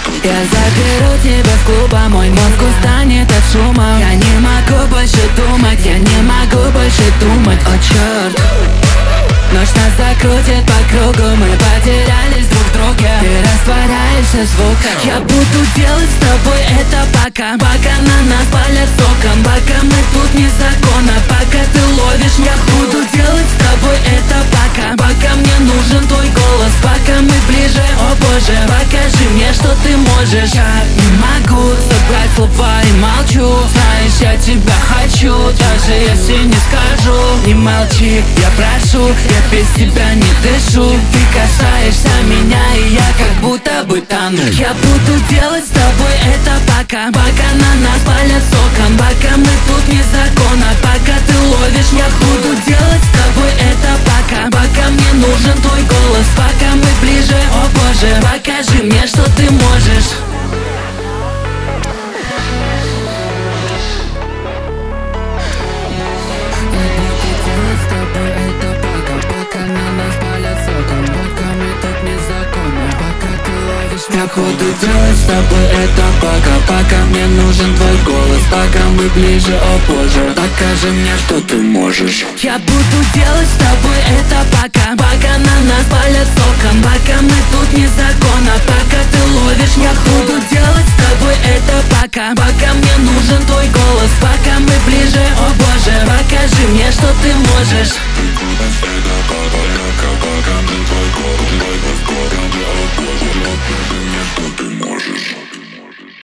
Я заберу тебя в клуб, а мой мозг устанет от шума. Я не могу больше думать, я не могу больше думать. О, черт, ночь нас закрутит по кругу, мы потерялись друг в друге. Ты растворяешься в звуках. Я буду делать с тобой это пока на нас палят соком. Пока мы тут не закона, пока ты ловишь. Я буду делать с тобой это пока мне нужен твой голос. Пока мы ближе, о боже, покажи мне, что ты можешь. Я не могу собрать слова и молчу. Знаешь, я тебя хочу, даже если не скажу. Не молчи, я прошу, я без тебя не дышу. Ты касаешься меня, и я как будто бы тону. Я буду делать с тобой это пока на нас палят соком. Пока мы тут не закона, пока ты ловишь. Я буду делать с тобой это пока мне нужен твой голос. Пока мы ближе, о боже, покажи мне, что ты можешь. Я буду делать с тобой это пока мне нужен твой голос. Пока мы ближе, о боже, покажи мне, что ты можешь. Я буду делать с тобой это пока на нас палят соком. Пока мы тут не закона, пока ты ловишь. Я буду делать с тобой это пока мне нужен твой голос. Пока мы ближе, о боже, покажи мне, что ты можешь. Пока мне твой голос,